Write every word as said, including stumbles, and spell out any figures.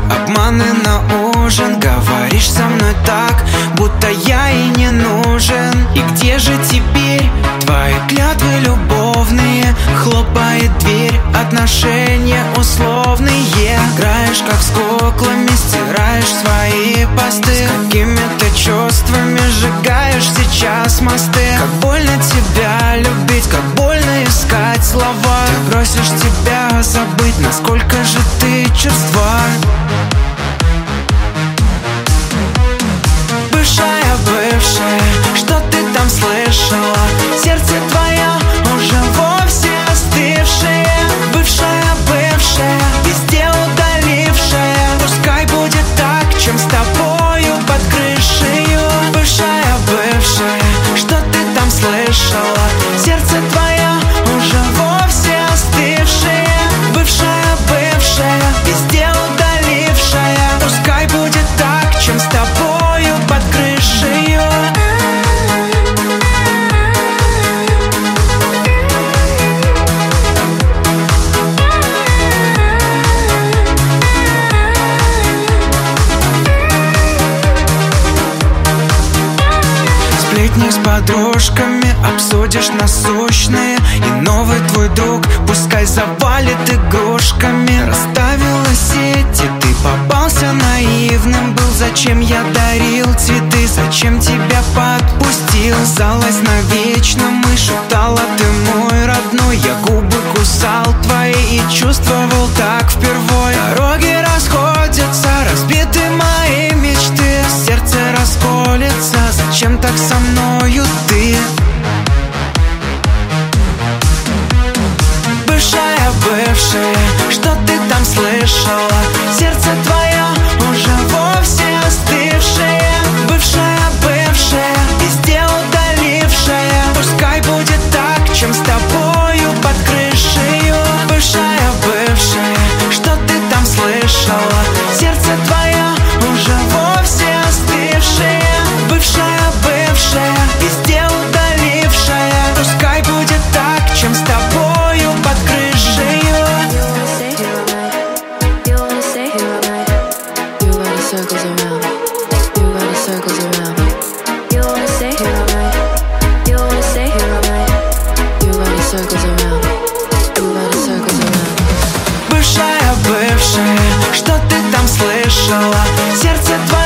обманы на ужин. Говоришь со мной так, будто я и не нужен. И где же теперь твои клятвы любовные? Хлопает дверь, отношения условные. Играешь как с куклами, стираешь свои посты. С какими-то чувствами сжигаешь сейчас мосты. Как больно тебя любить, как больно искать слова. Ты просишь тебя забыть, насколько же ты черства. Бывшая, бывшая, что ты там слышала? Сердце твое уже вовсе остывшее. Бывшая, бывшая, везде удалившая. Пускай будет так, чем с тобою под крышею. Бывшая, бывшая, что ты там слышала? Сердце твое уже вовсе остывшее. Бывшая, бывшая, везде удалившая. Пускай будет так, чем с тобою под крышею. Сплетни с подружками, обсудишь насущные. И новый твой друг пускай завалит игрушками. Расставила сети, ты попался наивным был. Зачем я дарил цветы, зачем тебя подпустил? Казалось навечно, мы шептала, ты мой родной. Я губы кусал твои и чувствовал так впервой. Дороги расходятся, разбиты мои мечты. Сердце расколется, зачем так со мною ты? Бывшая, бывшая, что ты там слышала? Сердце твое уже вовсе остывшее. Бывшая, бывшая, везде удалившая. Пускай будет так, чем с тобою под крышею. Бывшая, бывшая, что ты там слышала? Сердце твое уже вовсе остывшее. Бывшая, бывшая, везде удалившая. Пускай будет так, чем с тобою под крышею. Circles around, you run in circles around. You wanna stay here all night, you wanna stay here all night. You run in circles around, you run in circles around. Бывшая, бывшая, что ты там слышала? Сердце твое